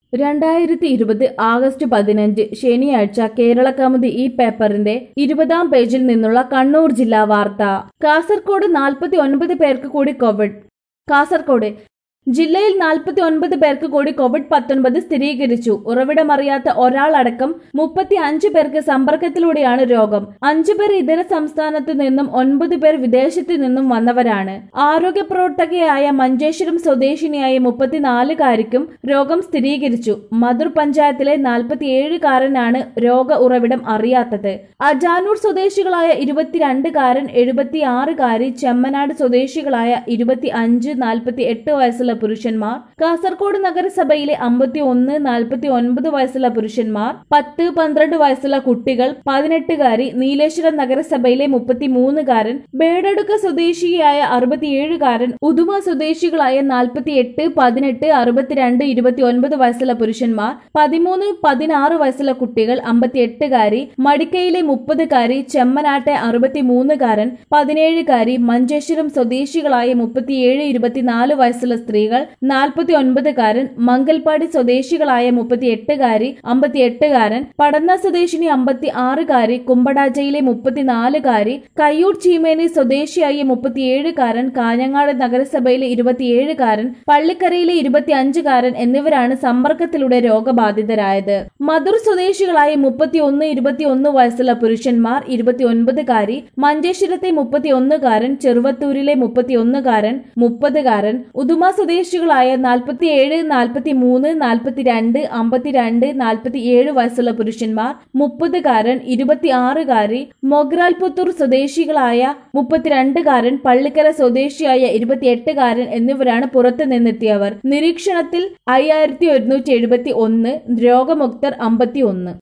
2020 August 15 ശനിയാഴ്ച കേരളകൗമുദി ഈ പേപ്പറിന്റെ 20-ാം പേജിൽ നിന്നുള്ള കണ്ണൂർ ജില്ലാ വാർത്ത. കാസർകോട് 49 പേർക്ക് കൂടി കോവിഡ്. കാസർകോട് ജില്ലയിൽ 49 പേർക്ക് കൂടി കോവിഡ്-19 സ്ഥിരീകരിച്ചു. ഉറവിടമറിയാത്ത ഒരാളടക്കം 35 പേർക്ക് സമ്പർക്കത്തിലൂടെയാണ് രോഗം. 5 പേർ ഇതര സംസ്ഥാനത്തു നിന്നും 9 പേർ വിദേശത്തു നിന്നും വന്നവരാണ്. ആരോഗ്യ പ്രവർത്തകയായ മഞ്ചേശ്വരം സ്വദേശിനിയായ 34-കാരിക്കും രോഗം സ്ഥിരീകരിച്ചു. മധുർ പഞ്ചായത്തിലെ 47-കാരനാണ് രോഗ ഉറവിടം അറിയാത്തത്. അജാനൂർ സ്വദേശികളായ 22-കാരൻ, 76-കാരി, ചെമ്മനാട് സ്വദേശികളായ 25, 48 വയസ്സുള്ള പുരുഷന്മാർ, കാസർകോട് നഗരസഭയിലെ 51, 49 വയസ്സുള്ള പുരുഷന്മാർ, 10, 12 വയസ്സുള്ള കുട്ടികൾ, 18-കാരി, നീലേശ്വരം നഗരസഭയിലെ 33-കാരൻ, ബേഡടുക്ക സ്വദേശിയായ 67-കാരൻ, ഉദുമ സ്വദേശികളായ 48, 18, 62, 29 വയസ്സുള്ള പുരുഷന്മാർ, 13, 16 വയസ്സുള്ള കുട്ടികൾ, 58-കാരി, മടിക്കയിലെ 30-കാരി, ചെമ്മനാട്ടെ 63-കാരൻ, 17-കാരി, മഞ്ചേശ്വരം സ്വദേശികളായ 37, 24 വയസ്സുള്ള സ്ത്രീകൾ, 49-കാരൻ, മംഗൽപാടി സ്വദേശികളായ 38-കാരി, 58-കാരൻ, പടന്ന സ്വദേശിനി 56-കാരി, കുമ്പടാജയിലെ 34-കാരി, കയ്യൂർ ചീമേനി സ്വദേശിയായ 37-കാരൻ, കാഞ്ഞങ്ങാട് നഗരസഭയിലെ 27-കാരൻ, പള്ളിക്കരയിലെ 25-കാരൻ എന്നിവരാണ് സമ്പർക്കത്തിലൂടെ രോഗബാധിതരായത്. മധുർ സ്വദേശികളായ 31, 21 വയസ്സുള്ള പുരുഷന്മാർ, 29-കാരി, മഞ്ചേശ്വരത്തെ 31-കാരൻ, ചെറുവത്തൂരിലെ 31-കാരൻ, 30-കാരൻ, ഉദുമ സ്വദേശികളായ 47, 43, 42, 52, 47 വയസ്സുള്ള പുരുഷന്മാർ, 30-കാരൻ, 26-കാരി, മൊഗ്രാൽപുത്തൂർ സ്വദേശികളായ 32-കാരൻ, പള്ളിക്കര സ്വദേശിയായ 28-കാരൻ എന്നിവരാണ് പുറത്തു നിന്നെത്തിയവർ. നിരീക്ഷണത്തിൽ 5171, രോഗമുക്തർ 51.